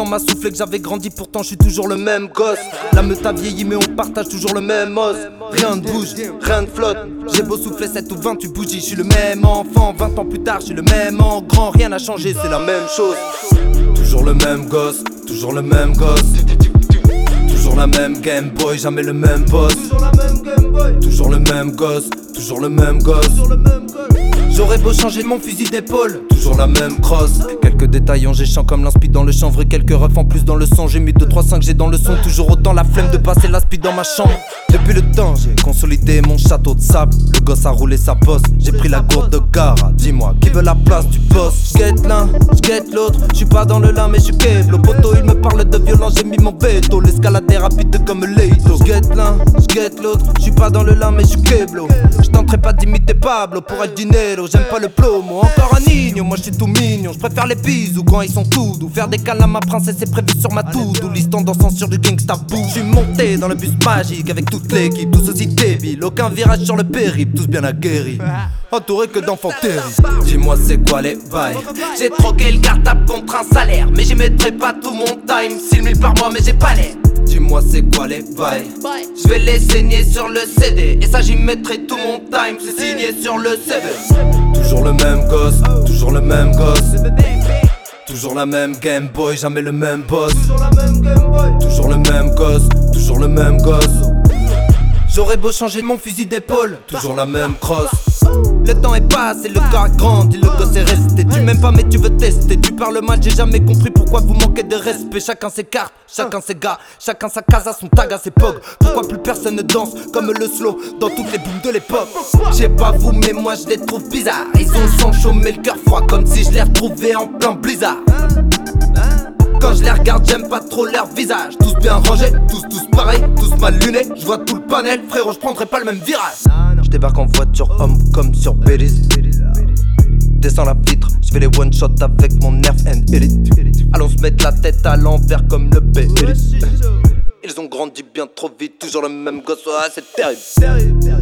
m'a soufflé que j'avais grandi, pourtant je suis toujours le même gosse. La meute a vieilli mais on partage toujours le même os. Rien ne bouge, rien ne flotte. J'ai beau souffler 7 ou 28 bougies, je suis le même enfant. 20 ans plus tard, je suis le même en grand. Rien n'a changé, c'est la même chose. Toujours le même gosse, toujours le même gosse. Toujours la même Game Boy, jamais le même boss. Toujours le même gosse, toujours le même gosse. J'aurais beau changer de mon fusil d'épaule, toujours la même crosse. Quelques détails en géchant comme l'inspi dans le chanvre. Quelques refs en plus dans le son. J'ai mis 2, 3, 5, j'ai dans le son. Toujours autant la flemme de passer l'aspi dans ma chambre. Depuis le temps j'ai consolidé mon château de sable. Le gosse a roulé sa bosse, j'ai pris la gourde de Gara. Dis-moi qui veut la place du boss. J'guette l'un, j'guette l'autre. J'suis pas dans le lin mais j'suis câble. Au poteau il me parle de violence, j'ai mis mon veto. L'escalade est rapide comme Leito. J'guette l'un, j'guette l'autre. J'suis pas dans le lin mais j'suis câble. J'tenterai pas d'imiter Pablo pour être dinero. J'aime pas le plomo, encore un nigno. Moi j'suis tout mignon, j'préfère les bisous quand ils sont tout doux. Faire des câlins à ma princesse c'est prévu sur ma to-do list en dansant sur du gangsta boo. J'suis monté dans le bus magique avec toute l'équipe, tous aussi débiles. Aucun virage sur le périple, tous bien aguerris. Entouré que d'enfants terribles. Dis-moi c'est quoi les bails. J'ai troqué le cartable contre un salaire, mais j'y mettrai pas tout mon time. 6 000 par mois mais j'ai pas l'air. Dis-moi c'est quoi les bails. Je vais les saigner sur le CD, et ça j'y mettrai tout mon time. C'est signé sur le CV. Toujours le même gosse, toujours le même gosse. Toujours la même Game Boy, jamais le même boss. Toujours le même gosse, toujours le même gosse. J'aurais beau changer de mon fusil d'épaule, toujours la même crosse. Le temps est passé, le corps a grandi, le gosse est resté. Tu m'aimes pas mais tu veux tester. Tu parles mal, j'ai jamais compris pourquoi vous manquez de respect. Chacun ses cartes, chacun ses gars, chacun sa casa, son tag à ses pogs. Pourquoi plus personne ne danse comme le slow dans toutes les booms de l'époque. J'ai pas vous mais moi je les trouve bizarres. Ils ont le sang chaud mais le cœur froid, comme si je les retrouvais en plein blizzard. Quand je les regarde j'aime pas trop leur visage. Tous bien rangés, tous pareils, tous mal lunés. Je vois tout le panel, frérot je prendrai pas le même virage. Je débarque en voiture homme comme sur Belize. Descends la vitre, je fais les one shot avec mon nerf and elite. Allons se mettre la tête à l'envers comme le P. Ils ont grandi bien trop vite, toujours le même gosse, ouais, c'est terrible.